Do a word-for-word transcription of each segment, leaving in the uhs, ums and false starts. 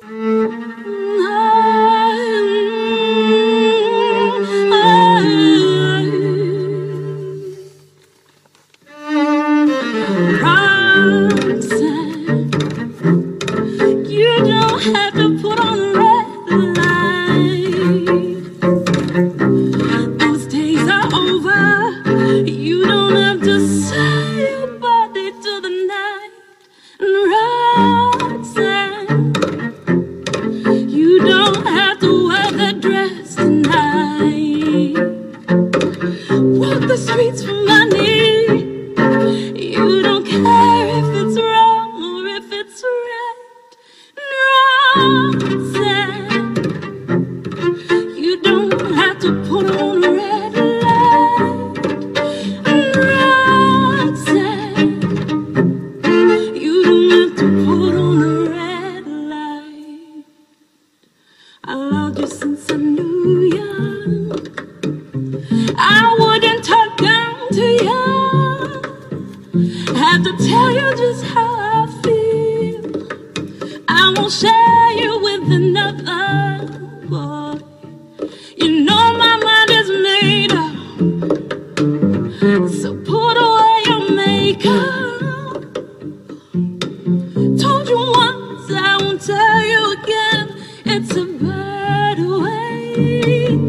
Have to put on a red light. Those days are over. You don't have to say your body to the night. And Roxanne, you don't have to wear that dress tonight. Walk the streets for money. You don't care if it's wrong or if it's right. You don't have to put on a red light. Roxanne, you don't have to put on a red light. I loved you since I knew you. I wouldn't talk down to you. I have to tell you just how I feel. I won't share you with another boy. You know my mind is made up, so put away your makeup. Told you once, I won't tell you again. It's a bad way.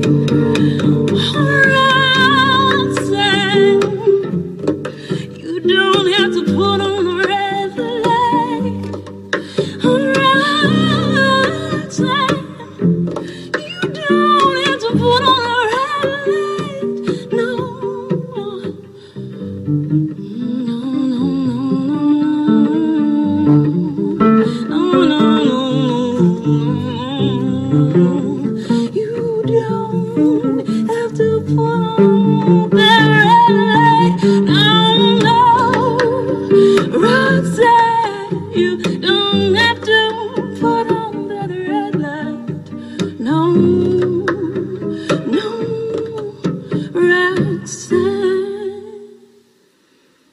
Roxanne, you don't have to put on a red light. Roxanne, you don't have to put on a red light. No, no, no, no, no, no, no. You don't have to put on that red light. No, no, Roxanne, you don't.